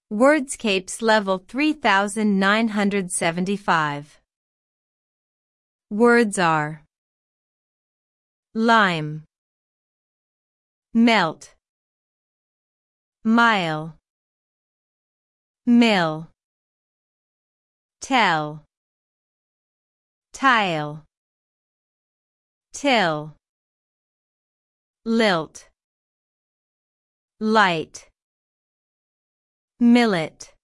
Wordscapes level 3975. Words are lime, melt, mile, mill, tell, tile, till, lilt, light, millet.